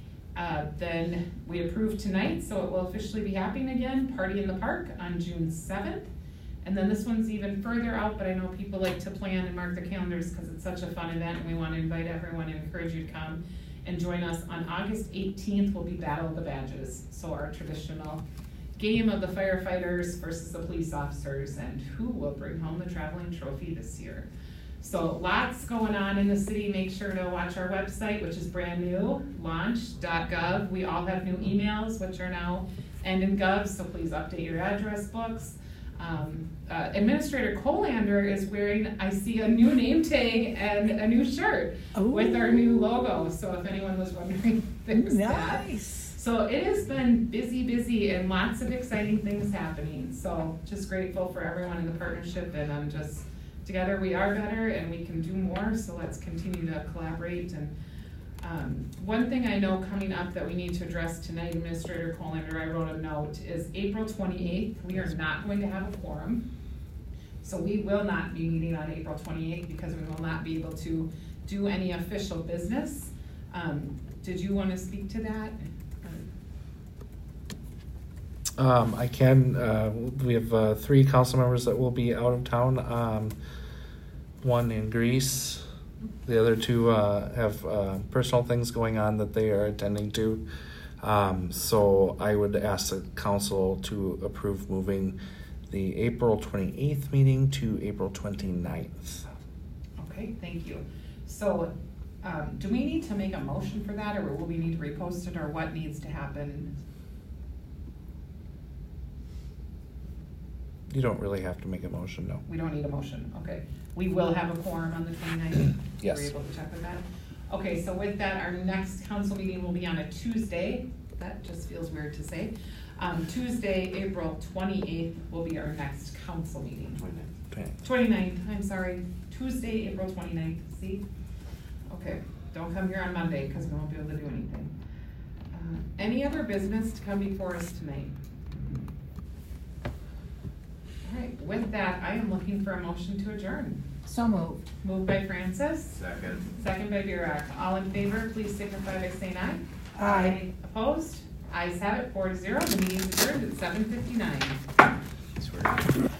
G: Then we approved tonight, so it will officially be happening again, Party in the Park on June 7th. And then this one's even further out, but I know people like to plan and mark their calendars because it's such a fun event, and we want to invite everyone and encourage you to come and join us. On August 18th will be Battle of the Badges, so our traditional game of the firefighters versus the police officers and who will bring home the traveling trophy this year. So lots going on in the city. Make sure to watch our website, which is brand new, launch.gov. We all have new emails, which are now end in gov, so please update your address books. Administrator Colander is wearing, I see, a new name tag and a new shirt with our new logo. So if anyone was wondering, there's
A: Nice.
G: that. So it has been busy and lots of exciting things happening. So just grateful for everyone in the partnership, and I'm just, together we are better and we can do more. So let's continue to collaborate. And one thing I know coming up that we need to address tonight, Administrator Colander, I wrote a note, is April 28th. We are not going to have a quorum. So we will not be meeting on April 28th because we will not be able to do any official business. Did you want to speak to that?
B: I can. We have 3 council members that will be out of town. One in Greece. The other 2 have personal things going on that they are attending to. So I would ask the council to approve moving the April 28th meeting to April 29th.
G: Okay, thank you. So do we need to make a motion for that, or will we need to repost it, or what needs to happen?
B: You don't really have to make a motion, no.
G: We don't need a motion, okay. We will have a quorum on the 29th?
B: Yes.
G: Were you able to check with that? Okay, so with that, our next council meeting will be on a Tuesday. That just feels weird to say. Tuesday, April 28th will be our next council meeting. 29th, I'm sorry. Tuesday, April 29th, see? Okay, don't come here on Monday because we won't be able to do anything. Any other business to come before us tonight? All right, with that, I am looking for a motion to adjourn.
A: So moved.
G: Moved by Francis.
E: Second.
G: Second by Burek. All in favor, please signify by saying aye.
A: Aye.
G: Opposed? Ayes have it, 4-0. The meeting is adjourned at 7:59.